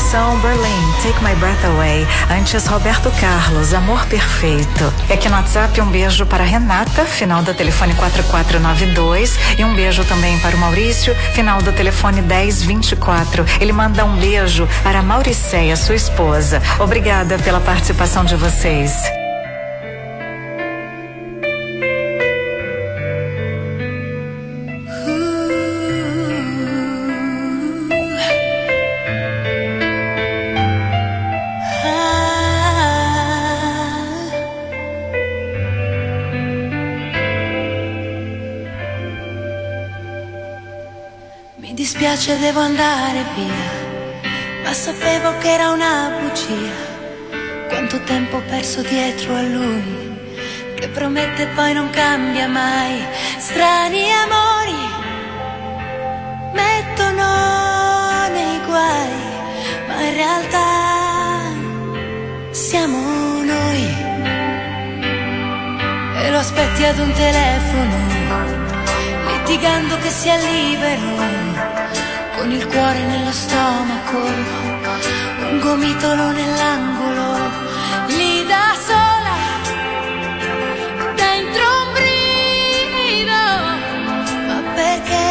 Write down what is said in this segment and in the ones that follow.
continuação, Berlin, Take My Breath Away. Antes, Roberto Carlos, Amor Perfeito. E aqui no WhatsApp, um beijo para Renata, final do telefone 4492. E um beijo também para o Maurício, final do telefone 1024. Ele manda um beijo para a Mauricéia, sua esposa. Obrigada pela participação de vocês. Mi dispiace, devo andare via, ma sapevo che era una bugia. Quanto tempo ho perso dietro a lui, che promette e poi non cambia mai. Strani amori mettono nei guai, ma in realtà siamo noi. E lo aspetti ad un telefono, litigando che sia libero, con il cuore nello stomaco, un gomitolo nell'angolo, lì da sola, dentro un brivido, ma perché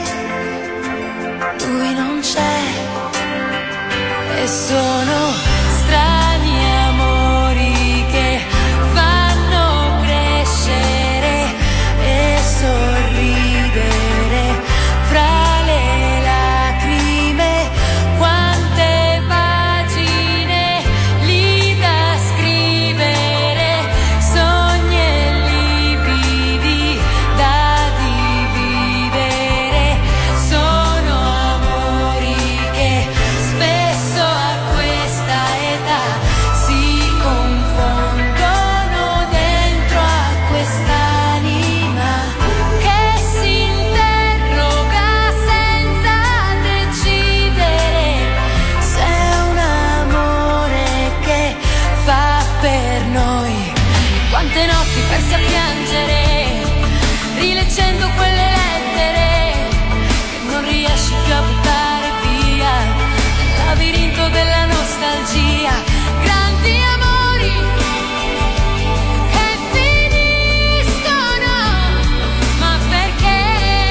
lui non c'è? E sono strani amori che fanno crescere e sorridere fra le lacrime. Quante pagine lì da scrivere, sogni e lividi da dividere. Sono amori che spesso a questa età si confondono dentro a quest'anima che si interroga senza decidere se è un amore che fa per noi. Quante notti perse a piangere, rileggendo quelle lettere che non riesci più a buttare via, nel labirinto della nostalgia. Grandi amori che finiscono, ma perché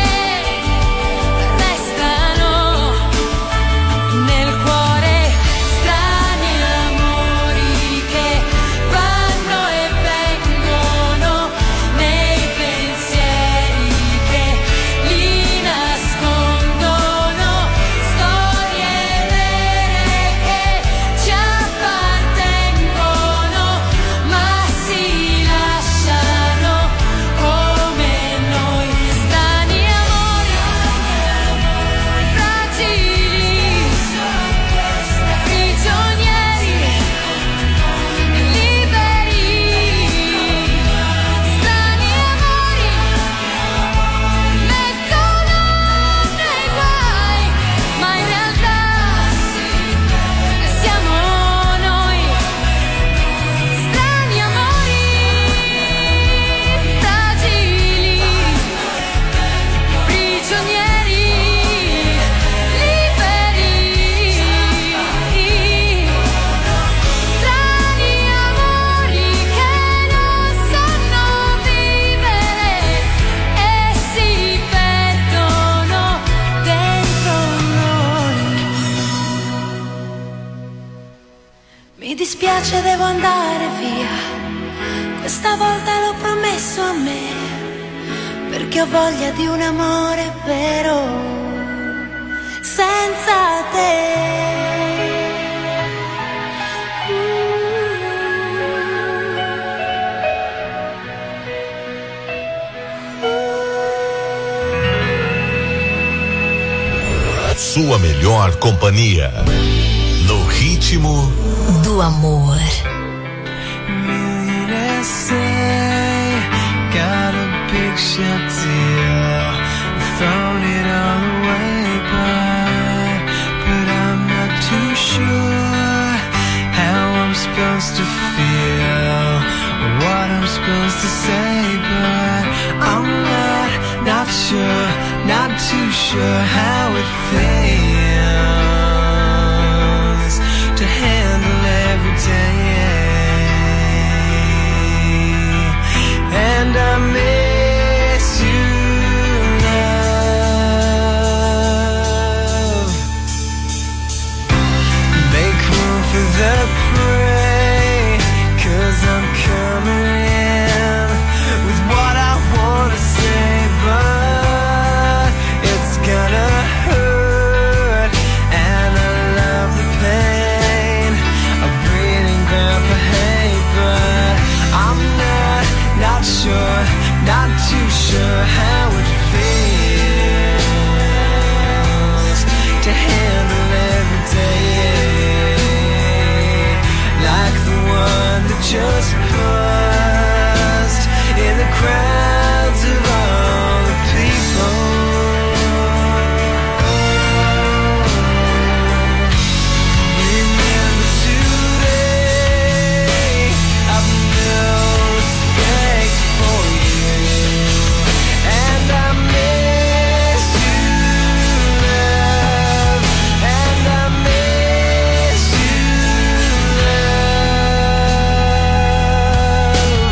restano nel cuore. Strani amori che vanno e vengono nei pensieri che li nascondono. Storie vere che ci appartengono, ma si lasciano come noi. Strani amori fragili, prigionieri liberi. Strani amori mettono nei guai, ma in realtà siamo noi. Strani amori fragili, prigionieri liberi. Strani amori che non sanno vivere e si perdono dentro noi. Mi dispiace, devo andare via, questa volta l'ho promesso a me, perché ho voglia di un amore vero senza te. Sua melhor companhia. No ritmo do amor. Millionaires say, got a big ship deal, thrown it all away, but I'm not too sure how I'm supposed to feel, or what I'm supposed to say, but I'm not sure, not too sure how it feels. every day, and I miss you, love. Make room for the prey, 'cause I'm coming in with what I wanna say, but it's gonna hurt, and I love the pain of breathing ground for hate, but I'm not sure, not too sure how it feels to handle every day like the one that just paused in the crowds of all the people. Remember today, I've no respect for you, and I miss you, love, and I miss you, love.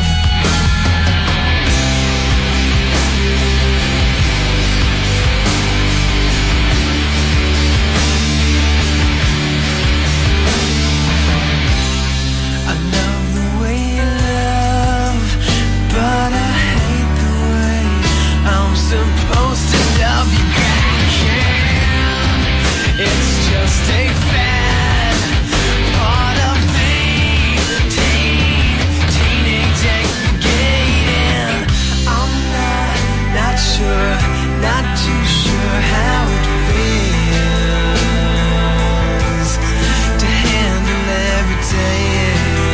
I love the way you love, but I hate the way I'm supposed to love you back. It's just a fad, part of me, teenage exploiting. I'm not sure, not too sure how it feels to handle every day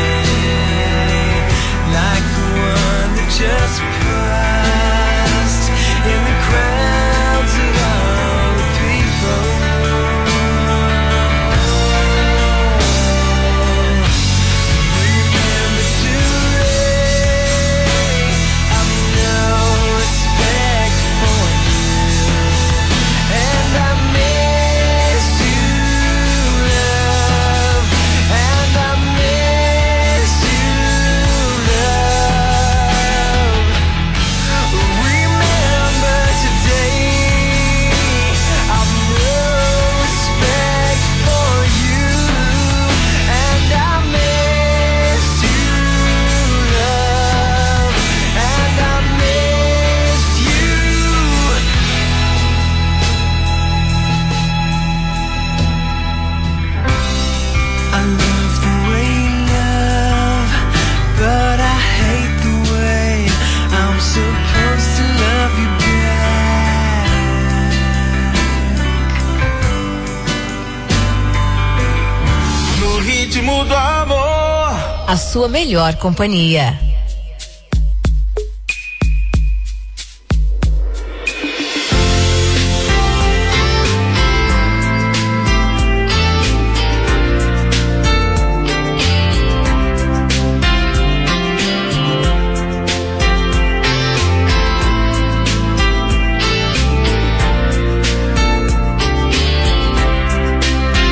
like the one that just passed in the crowds of all the people. Remember today, I've no respect for you, and I miss you, love, and I miss you, love. Remember today, I've no respect for you, and I miss you, love, and I miss you. I love the way you love, but I hate the way I'm supposed to love you back. No ritmo do amor. A sua melhor companhia.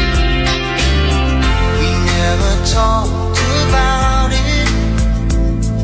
We never talked about it,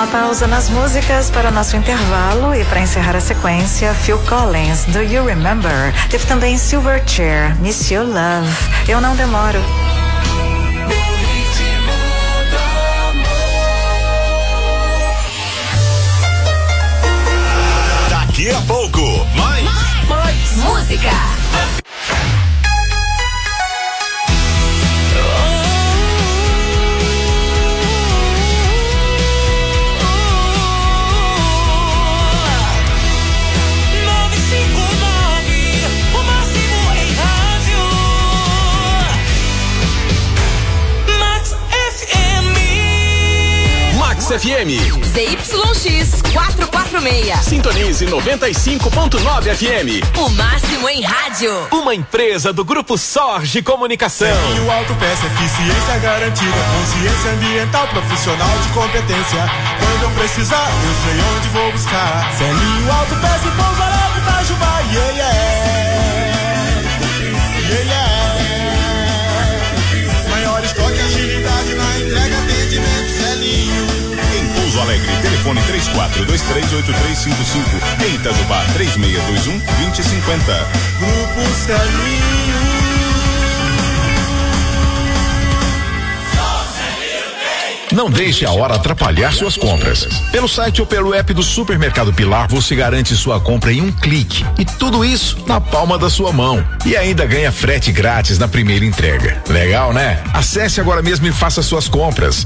pausa nas músicas para nosso intervalo e para encerrar a sequência, Phil Collins, Do You Remember? Teve também Silverchair, Miss Your Love. Eu não demoro. Daqui a pouco, mais música. FM. ZYX 446. Sintonize 95.9 FM. O máximo em rádio. Uma empresa do Grupo Sorge Comunicação. Selinho Autopeça, eficiência garantida, consciência ambiental, profissional de competência. Quando eu precisar, eu sei onde vou buscar. Selinho Autopeça e Pouso Alegre, Itajubá, yeah, yeah. Maior estoque, agilidade na entrega, atendimento, Selinho. Pouso Alegre, telefone 34238355. Em Itajubá, 3621-2050. Grupo Selinho. Não deixe a hora atrapalhar suas compras. Pelo site ou pelo app do Supermercado Pilar, você garante sua compra em um clique. E tudo isso na palma da sua mão. E ainda ganha frete grátis na primeira entrega. Legal, né? Acesse agora mesmo e faça suas compras.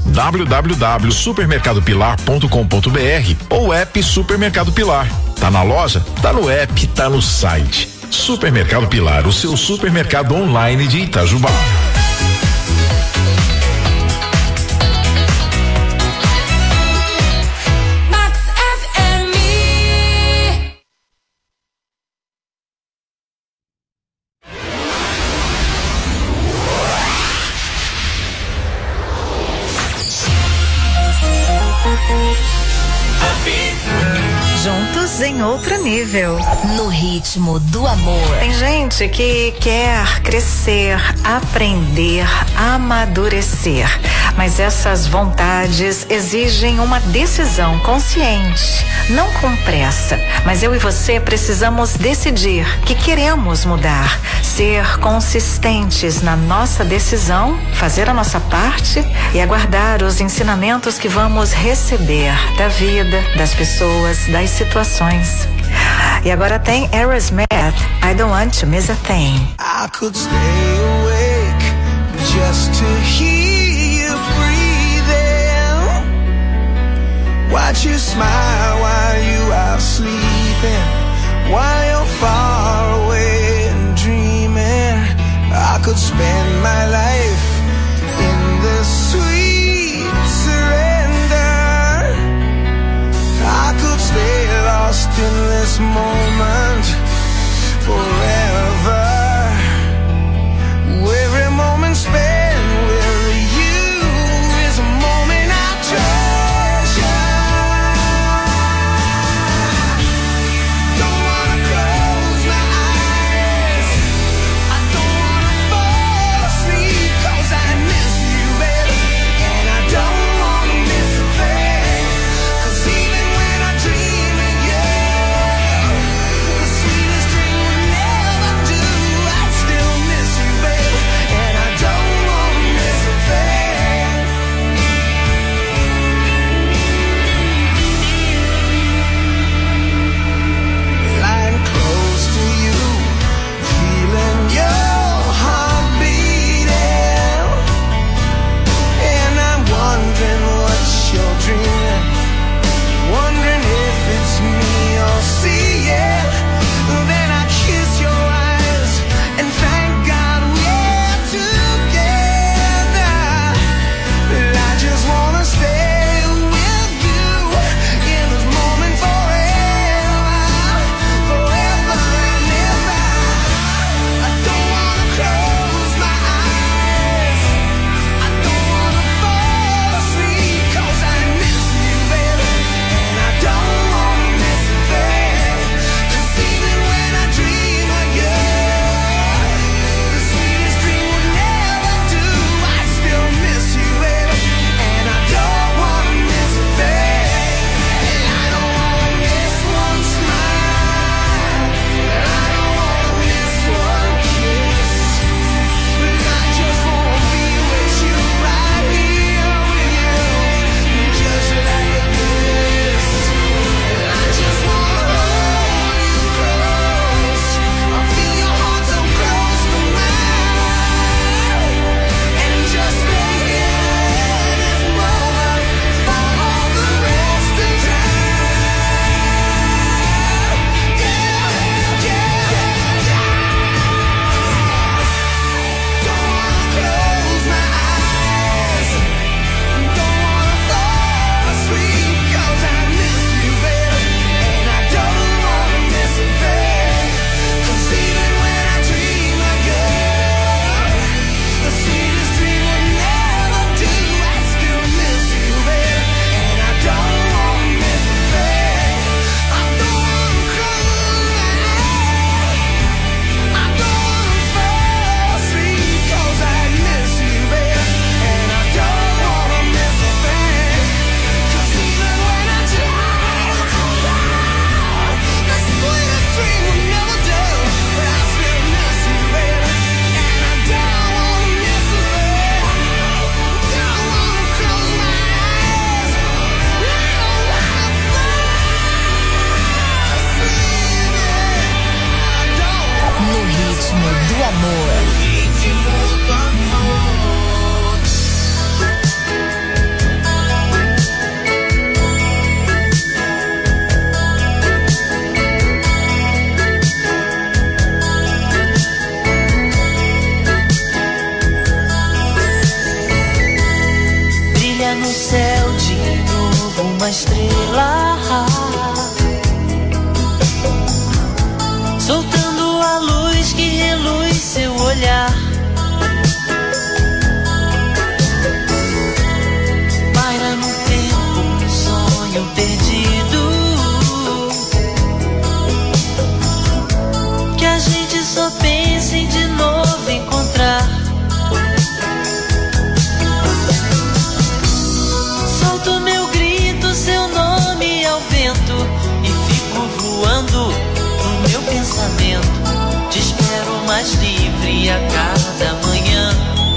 www.supermercadopilar.com.br ou app Supermercado Pilar. Tá na loja? Tá no app, tá no site. Supermercado Pilar, o seu supermercado online de Itajubá. Juntos em outro nível. No ritmo do amor. Tem gente que quer crescer, aprender, amadurecer. Mas essas vontades exigem uma decisão consciente, não com pressa. Mas eu e você precisamos decidir que queremos mudar, ser consistentes na nossa decisão, fazer a nossa parte e aguardar os ensinamentos que vamos receber da vida, das pessoas, das situações. E agora tem Aerosmith, I Don't Want to Miss a Thing. I could stay awake just to hear you breathing. Watch you smile while you are sleeping, while you're far away and dreaming. I could spend my life in the sweet surrender. I could stay lost in this moment forever. Every moment spent with you is a moment I treasure. Don't wanna cry. amor. Ritmo do amor. Brilha no céu de novo uma estrela, soltando a luz que reluz seu olhar. Paira no tempo um sonho perdido, que a gente só pensa em de novo encontrar. Solto meu grito, seu nome ao vento, e fico voando no meu pensamento. Te espero mais livre a cada manhã.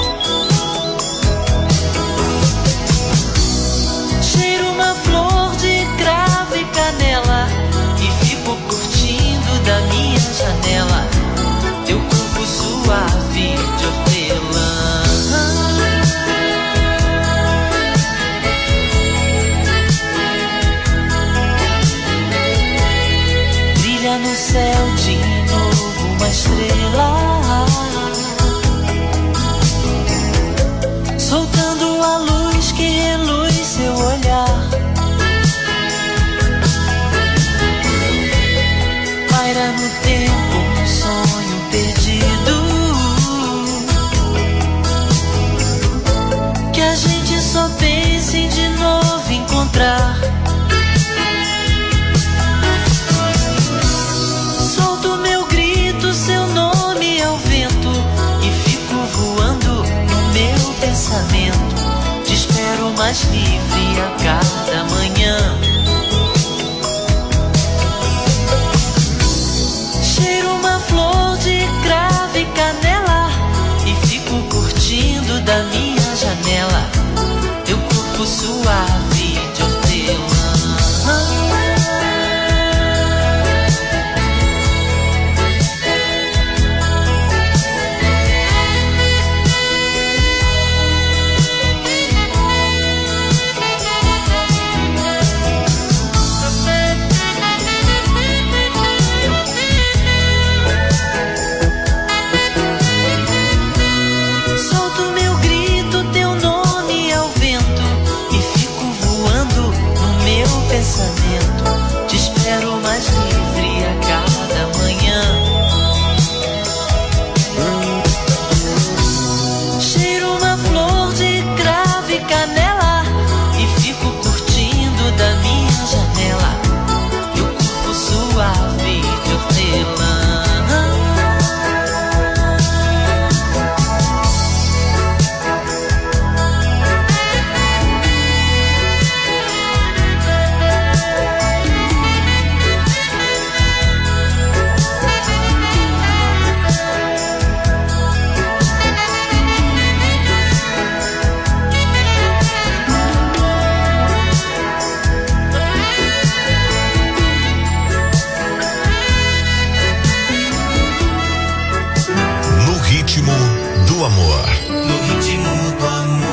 Cheiro uma flor de cravo e canela, e fico curtindo da minha janela teu corpo suave de hortelã. Brilha no céu de novo uma estrela, soltando a luz que reluz seu olhar. Paira no tempo um sonho perdido, que a gente só pensa em de novo encontrar. Solto meu grito, seu nome ao vento, e fico voando no meu pensamento. Te espero mais livre a cada manhã. Cheiro uma flor de cravo e canela, e fico curtindo da minha janela teu corpo suave de hortelã. Solto meu grito, teu nome ao vento, e fico voando no meu pensamento. Te espero mais livre a cada manhã. Cheiro uma flor de cravo e canela, e fico curtindo da minha janela teu corpo suave de hortelã. No ritmo do amor. No ritmo do amor.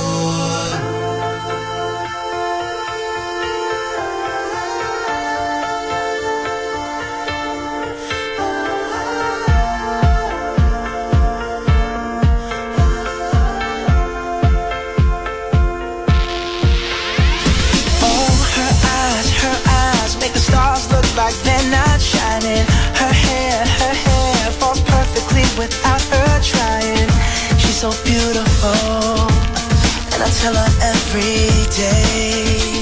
Oh, her eyes make the stars look like they're not shining. Her hair falls perfectly without her trying. She's so beautiful, and I tell her every day.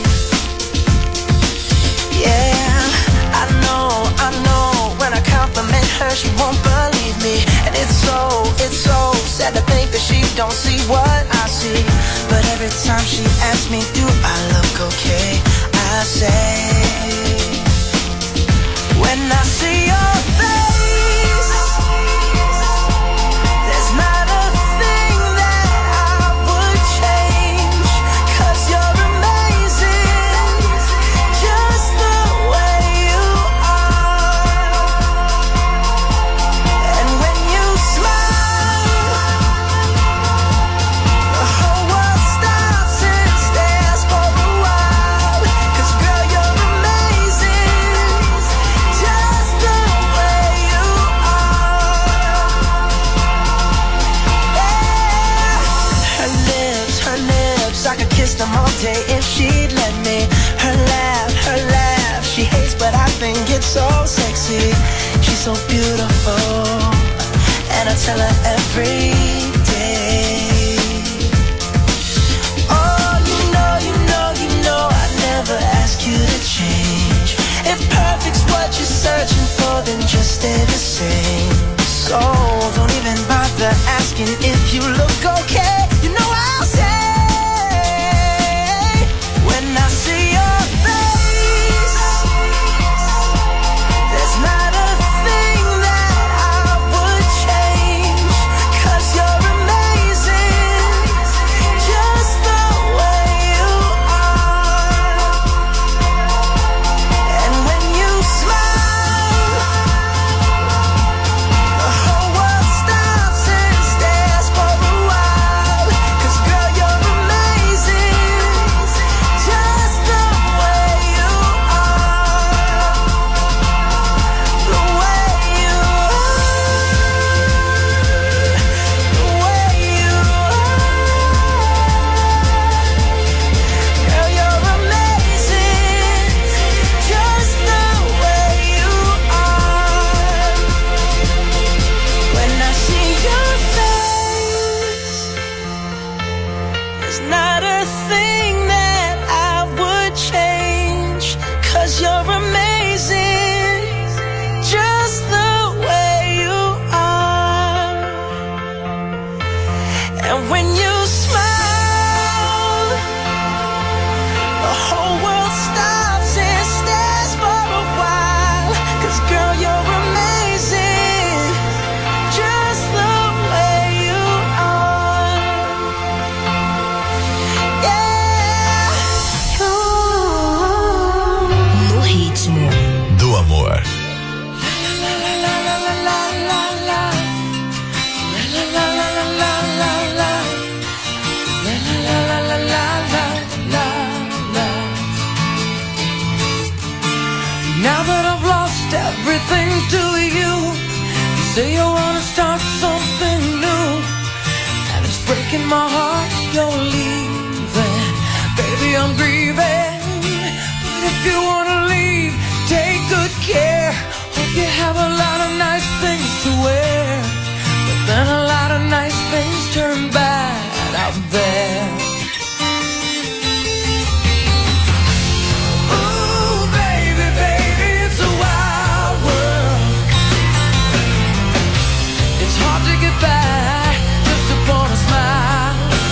Yeah, I know, when I compliment her, she won't believe me. And it's so sad to think that she don't see what I see. But every time she asks me, do I look okay? I say, when I see your face, there's not a thing that I would change. 'Cause you're amazing, just the way you are. And when you smile, day if she'd let me. Her laugh, she hates but I think it's so sexy. She's so beautiful, and I tell her every day. Oh, you know I never ask you to change. If perfect's what you're searching for, then just stay the same. So don't even bother asking if you look okay. You know I'll say, when I see your face, there's not a thing that I would change. 'Cause you're amazing, just the way you are. And when you smile, the whole world stops and stares for a while. 'Cause girl, you're amazing, just the way you are. The way you are. The way you are. Girl, you're amazing, just the way you are. When I see your face, there's not a thing that I would change. 'Cause you're amazing, just the way you are. And when you smile, the whole world stops and stares for a while. 'Cause girl, you're amazing, just the way you are. Yeah. Ooh. No ritmo. Do amor. La la la la la la la la. La la la la la la la. La la la la la la la la. Now that I've lost everything to you, you say you wanna start something new, and it's breaking my heart you're leaving. Baby, I'm grieving, but if you wanna leave, take good care. Hope you have a lot of nice things to wear, but then a lot of nice things turn bad out there. Ooh, baby, baby, it's a wild world. It's hard to get back just upon a smile.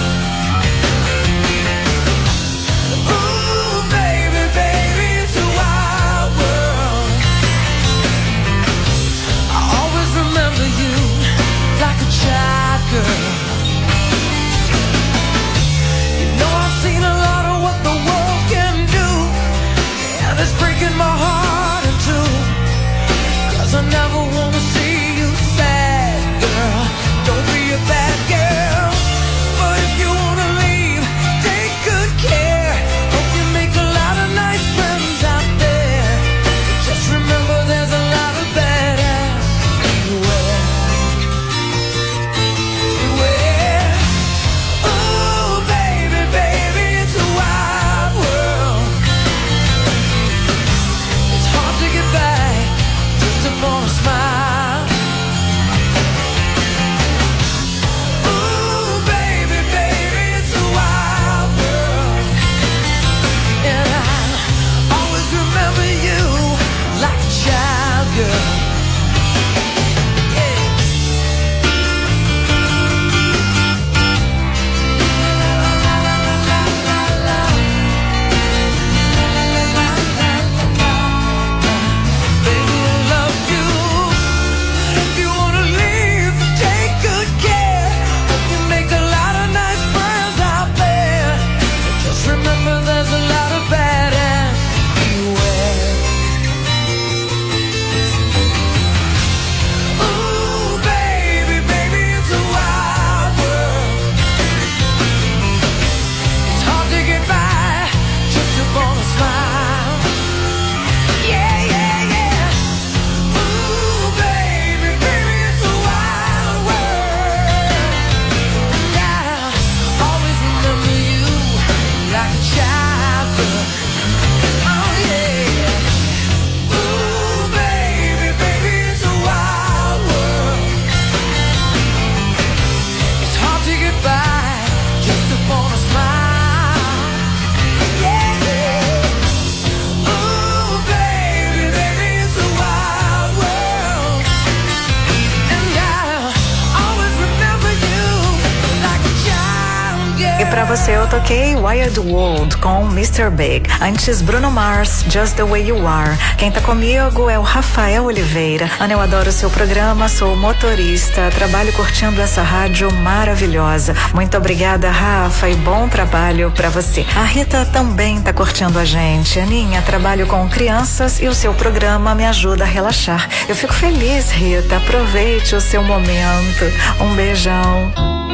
Pra você eu toquei Wild World com Mr. Big. Antes Bruno Mars, Just the Way You Are. Quem tá comigo é o Rafael Oliveira. Ana, eu adoro o seu programa, sou motorista, trabalho curtindo essa rádio maravilhosa. Muito obrigada, Rafa, e bom trabalho pra você. A Rita também tá curtindo a gente. Aninha, trabalho com crianças e o seu programa me ajuda a relaxar. Eu fico feliz, Rita. Aproveite o seu momento. Um beijão.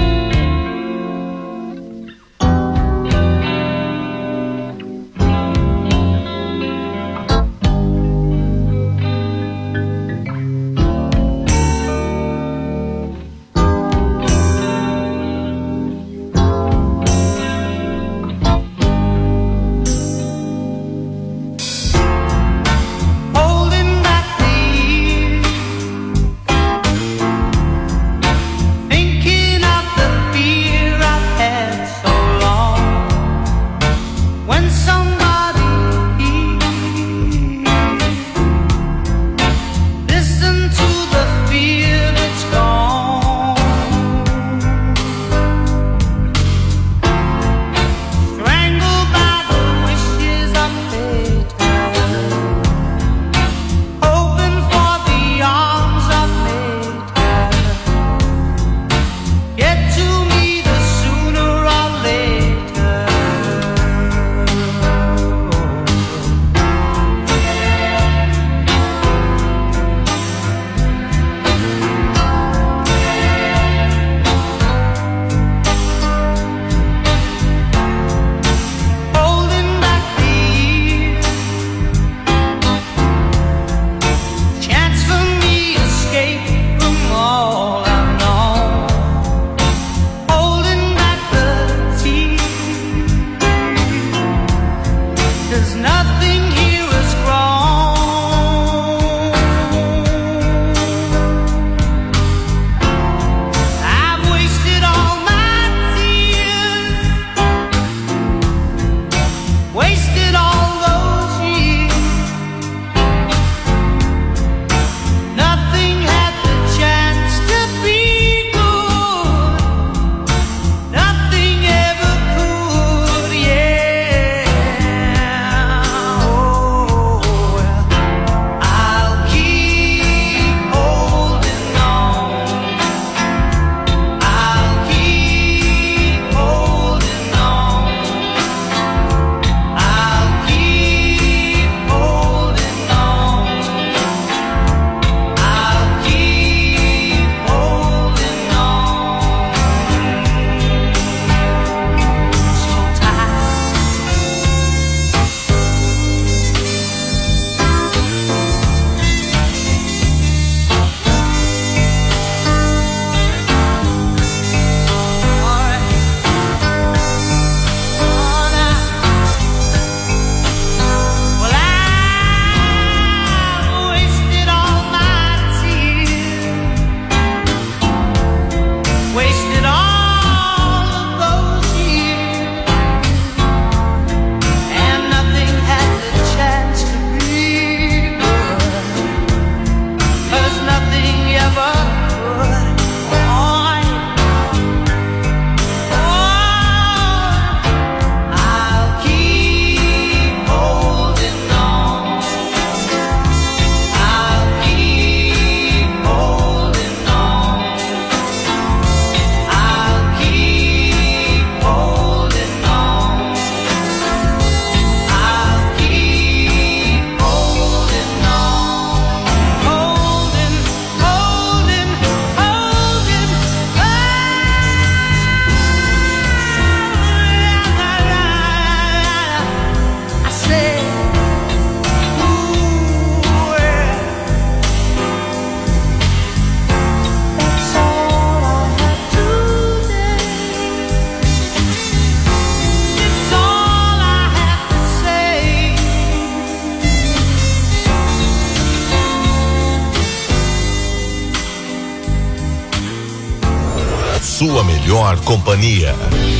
Sua melhor companhia.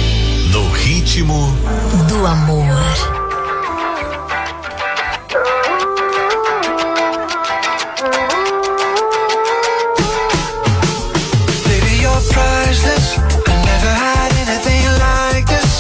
No ritmo do amor. Baby, you're priceless. I never had anything like this.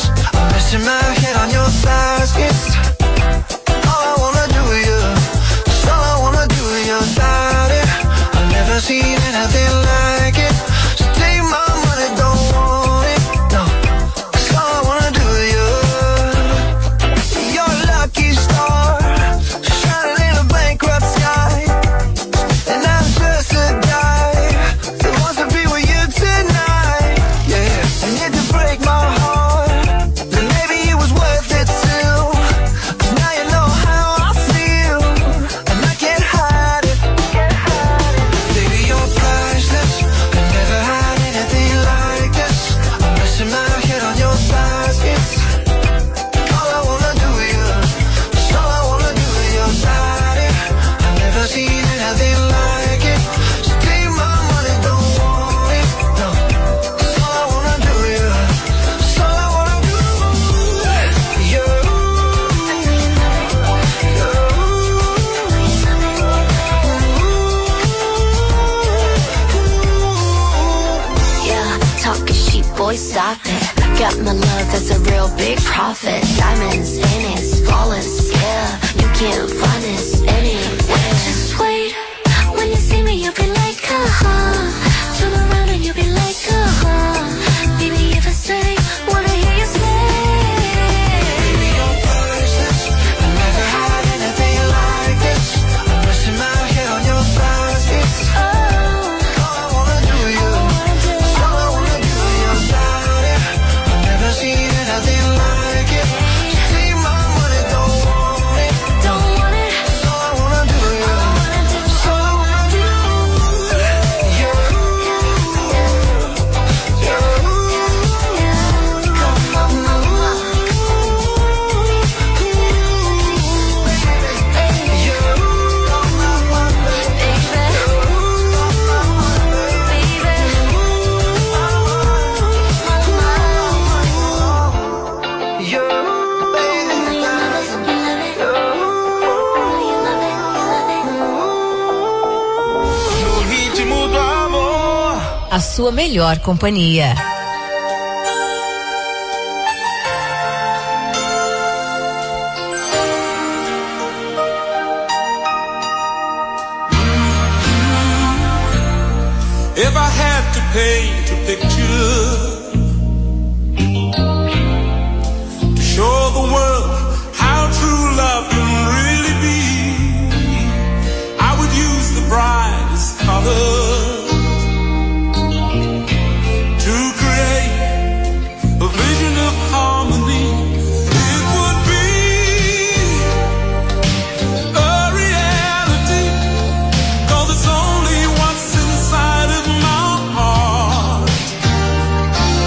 boy, stop it. Got my love, that's a real big profit. Diamonds, pennies, flawless, yeah. You can't find this anywhere. Just wait, when you see me, you'll be like, turn around and you'll be like, baby, if I say what I hear you say. Baby, you're priceless. I never had anything like this. I'm resting my head on your thighs, yes. All I wanna do you. All I wanna do you, darling. I've never seen anything like it. Just take my money, don't want it. Don't want it. All I wanna do you. All I wanna do you. No ritmo do amor. A sua melhor companhia. If I had to paint a picture to show the world how true love can really be, I would use the brightest colors to create a vision of harmony. It would be a reality, 'cause it's only what's inside of my heart.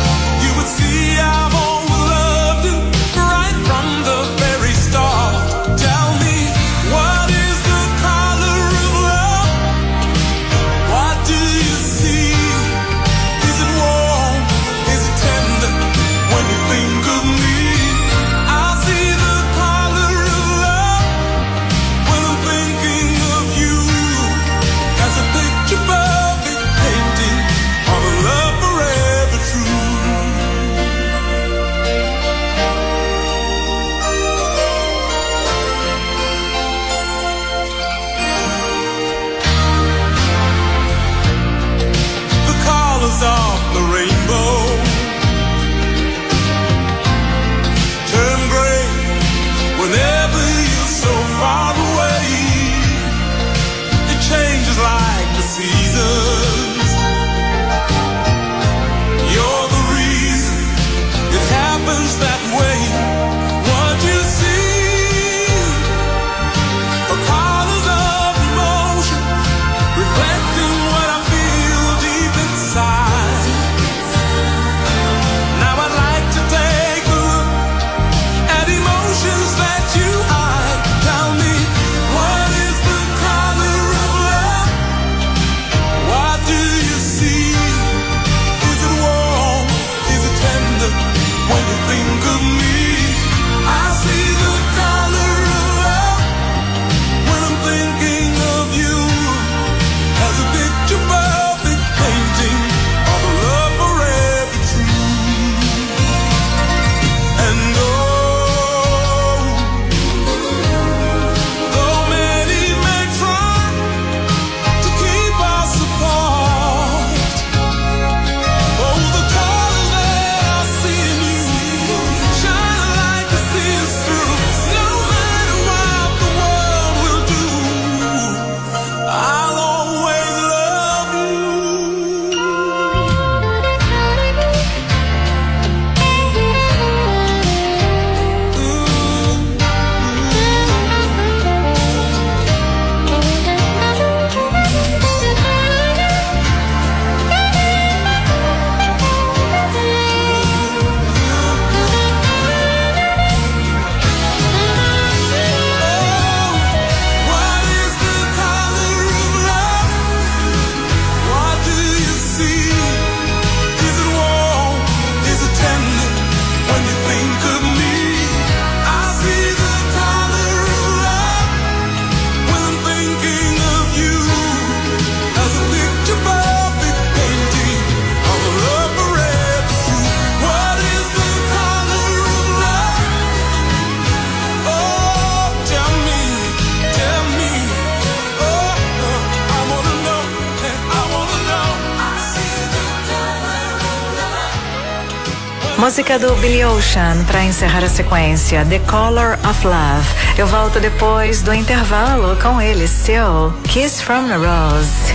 Música do Billy Ocean para encerrar a sequência, The Color of Love. Eu volto depois do intervalo com ele, seu Kiss from the Rose.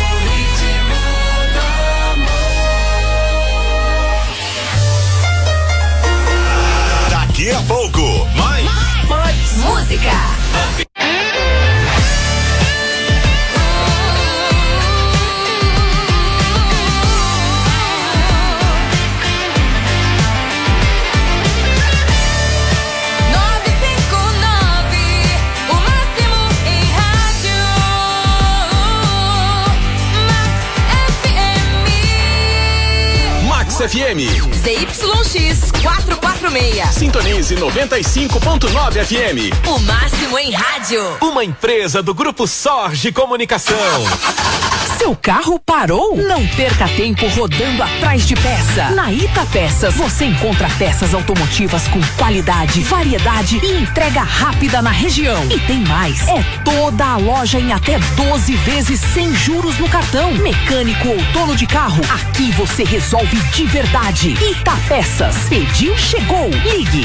Daqui a pouco, mais música. FM. ZYX 446. Sintonize 95.9 FM. O máximo em rádio. Uma empresa do Grupo Sorge Comunicação. Seu carro parou? Não perca tempo rodando atrás de peça. Na Ita Peças você encontra peças automotivas com qualidade, variedade e entrega rápida na região. E tem mais, é toda a loja em até 12 vezes sem juros no cartão. Mecânico ou dono de carro, aqui você resolve de verdade. Ita Peças, pediu, chegou. Ligue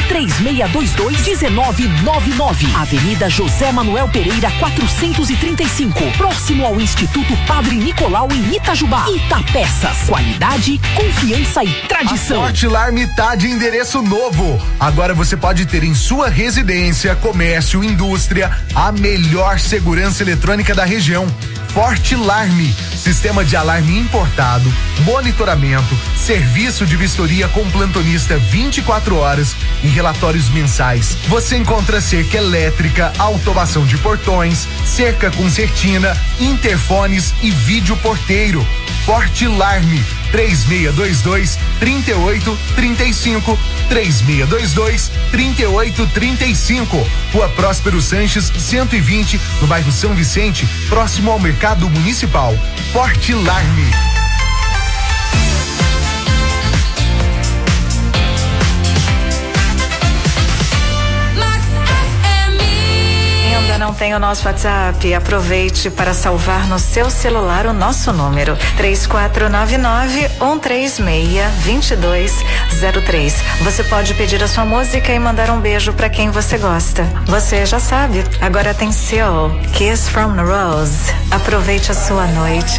3622-1999. Avenida José Manuel Pereira 435, próximo ao Instituto Padre Nicolau em Itajubá. Ita Peças, qualidade, confiança e tradição. A Fortilarme tá de endereço novo. Agora você pode ter em sua residência, comércio, indústria, a melhor segurança eletrônica da região. Fortilarme, sistema de alarme importado, monitoramento, serviço de vistoria com plantonista 24 horas e relatórios mensais. Você encontra cerca elétrica, automação de portões, cerca com certina, interfones e vídeo porteiro. Fortilarme, 3622-3835, 3622-3835. Rua Próspero Sanches, 120, no bairro São Vicente, próximo ao Mercado Municipal. Fortilarme. Não tem o nosso WhatsApp? Aproveite para salvar no seu celular o nosso número 3499-136-2203. Você pode pedir a sua música e mandar um beijo para quem você gosta. Você já sabe, agora tem seu Kiss from the Rose. Aproveite a sua noite.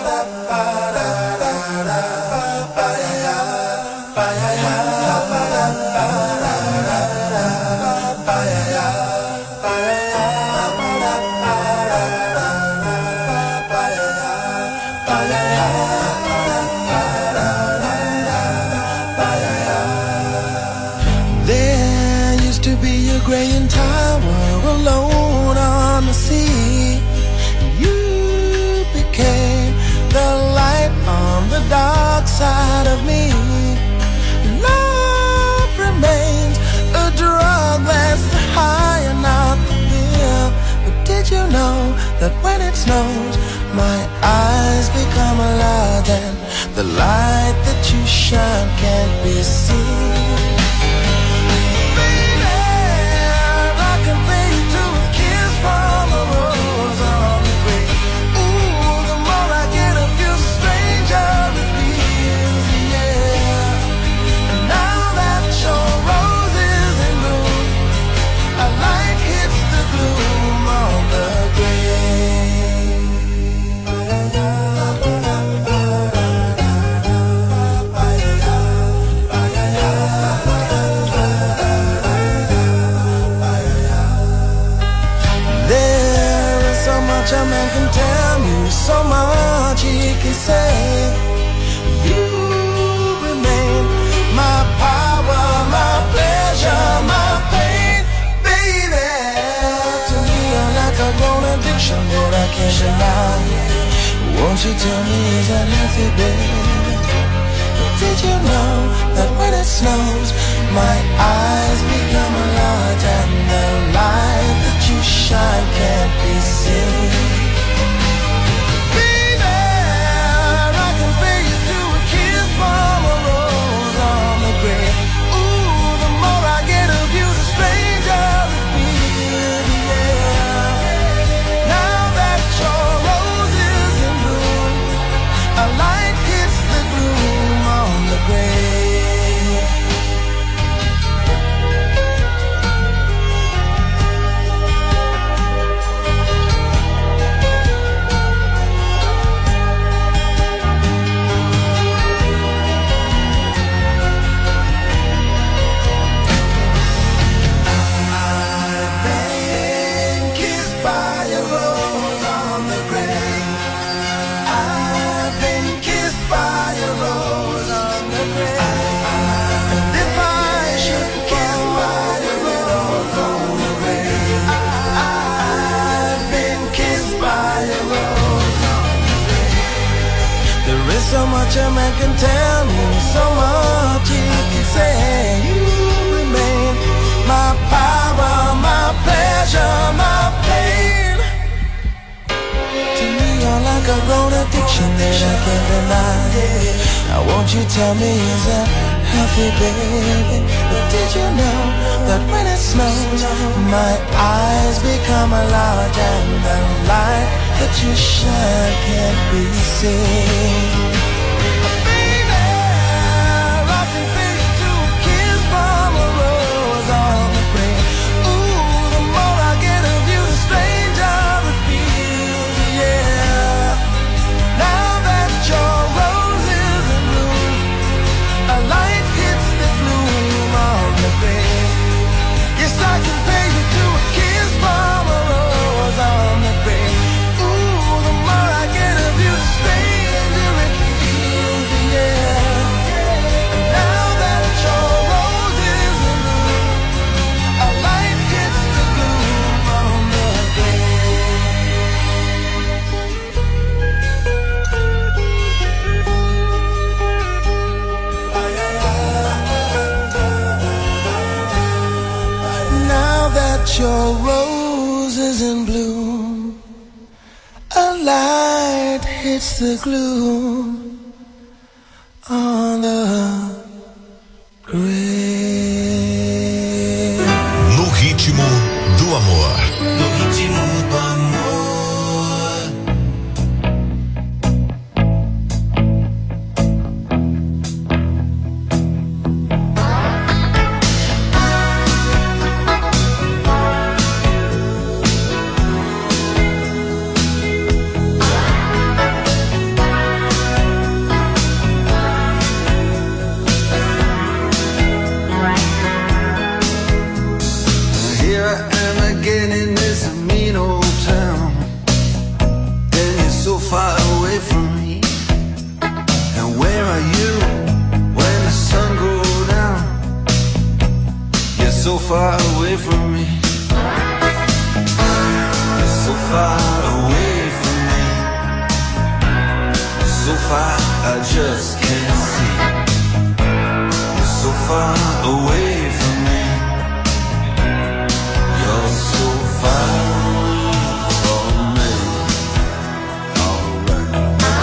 Side of me, love remains a drug that's high and not the pill. But did you know that when it snows, my eyes become a lot, and the light that you shine can't be seen? Baby, I can pay you to a kiss from a rose on the grave. Ooh, the more I get of you, the stranger it feels. A man can tell me so much he can say. You remain my power, my pleasure, my pain, baby. To me you're like a grown addiction that I can't deny. Won't you tell me, is that healthy, baby? But did you know that when it snows, my eyes become a lot, and the light that you shine can't be seen? so much a man can tell me, so much he can say. You remain my power, my pleasure, my pain. To me you're like a grown addiction that I can't deny. Now won't you tell me, is that healthy, baby? But did you know that when it snows, my eyes become large and the light that you shine can't be seen? Baby, I can feel you to a kiss from a rose on the grave. Ooh, the more I get of you, the stranger it feels, yeah. Now that your rose is in bloom, a light hits the gloom on the grave. Yes, I can pay you to a kiss from a rose on the grave. Ooh, the more I get of you, the stranger it feels, yeah. Now that your rose is in bloom, a light hits the gloom on the Now that your rose is in bloom, a light hits the gloom on the grave. No ritmo do amor. No ritmo do amor. Here I am again in this mean old town, and you're so far away from me. And where are you when the sun goes down? You're so far away from me. You're so far away from me. So far I just can't see. You're so far away from me. You're so far from me. Alright.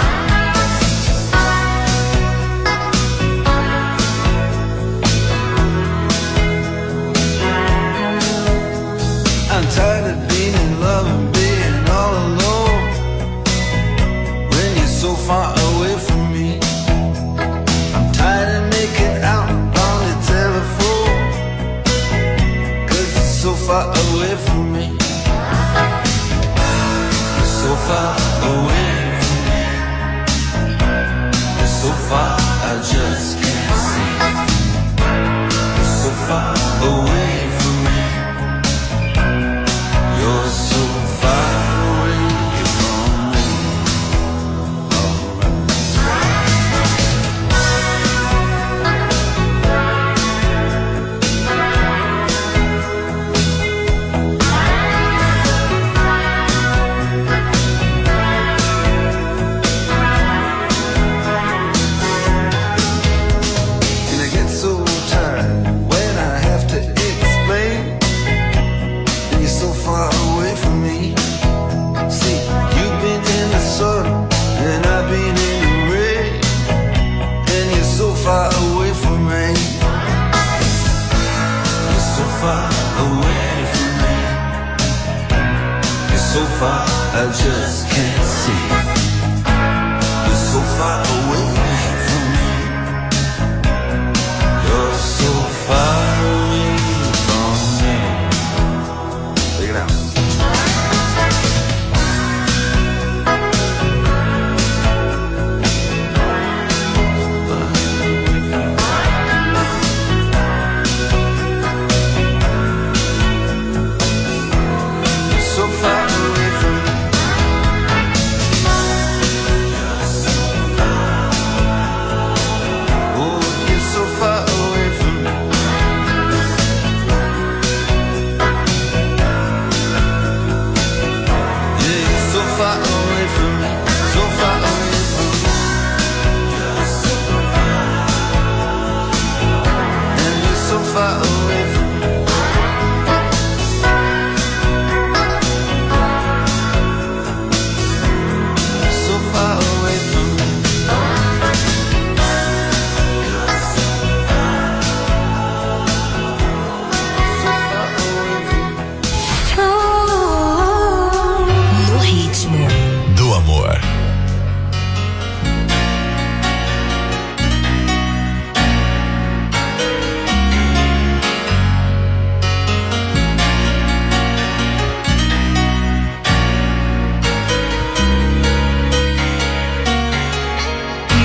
I'm tired of being in love and being all alone when you're so far away from me. I'm tired of making out on the telephone, 'cause you're so far away from me. You're so far away from me. You're so far I just can't see. You're so far away from me. You're so far away from me. And I get so tired when I have to explain, and you're so far away from me. See, you've been in the sun and I've been in the rain, and you're so far away from me. You're so far away from me. You're so far I just can't see. You're so far away from me. You're so far away from me. Take it out. So far away from me.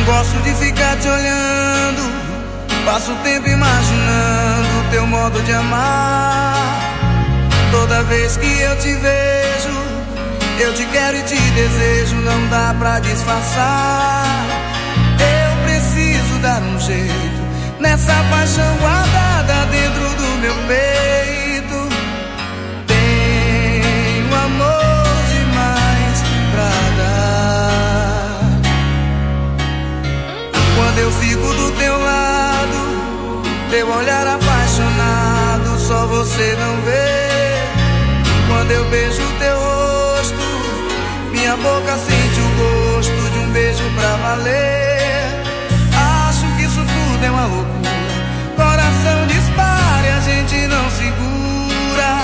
Gosto de ficar te olhando, passo o tempo imaginando o teu modo de amar. Toda vez que eu te vejo, eu te quero e te desejo, não dá pra disfarçar. Eu preciso dar um jeito nessa paixão guardada dentro do meu peito. Tenho amor demais pra dar. Quando eu fico do teu lado, teu olhar apaixonado, só você não vê. Quando eu beijo teu rosto, minha boca sente o gosto de um beijo pra valer. Acho que isso tudo é uma loucura, coração dispara e a gente não segura.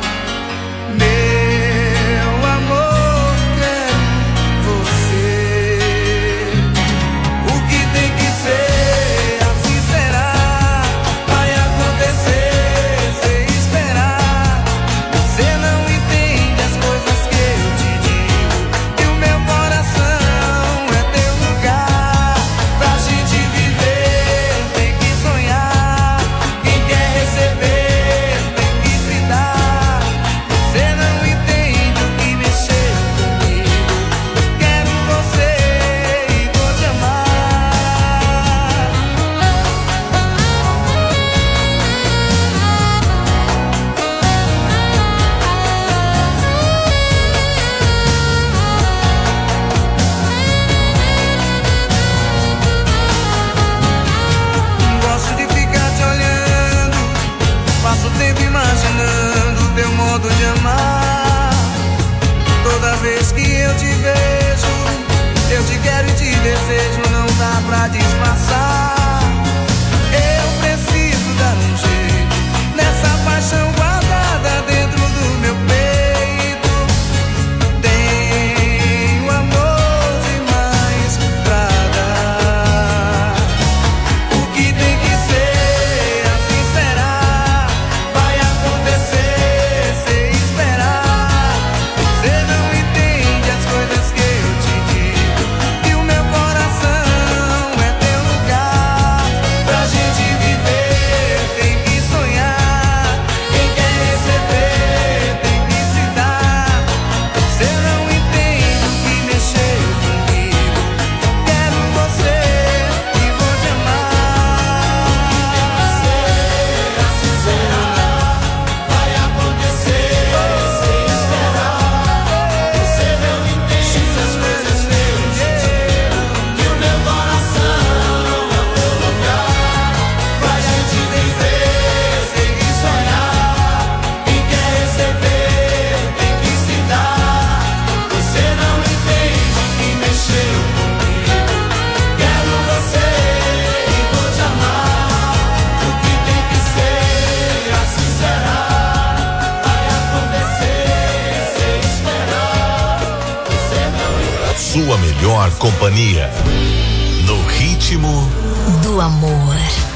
Meu amor, quero você. O que tem que ser, assim será. Vai acontecer sem esperar. Você não entende as coisas que eu te digo, e o meu coração é teu lugar. Pra gente viver tem que sonhar, quem quer receber tem que se dar. Você não entende o que mexeu comigo, quero você e vou te amar. Gosto de ficar te olhando, passo o tempo imaginando o teu modo de amar. Toda vez que eu te vejo, eu te quero e te desejo, não dá pra disfarçar. Eu preciso dar um jeito nessa paixão guardada dentro do meu peito. Tenho amor demais pra dar. O que tem que ser, assim será. Vai acontecer sem esperar. Você não entende as coisas que eu te digo, e o meu coração é teu lugar. Pra gente viver tem que sonhar, quem quer receber tem que se dar. Você não entende o que mexeu comigo, quero você e vou te amar. Assim será, vai acontecer sem esperar. Você não entende as coisas que eu te digo, e o meu coração é teu lugar. Pra gente viver tem que sonhar, quem quer receber tem que se dar. Você não entende o que mexeu comigo, quero você e vou te amar. O que tem que ser, assim será. Vai acontecer sem esperar. Você não entende. Sua melhor companhia. No ritmo Do amor.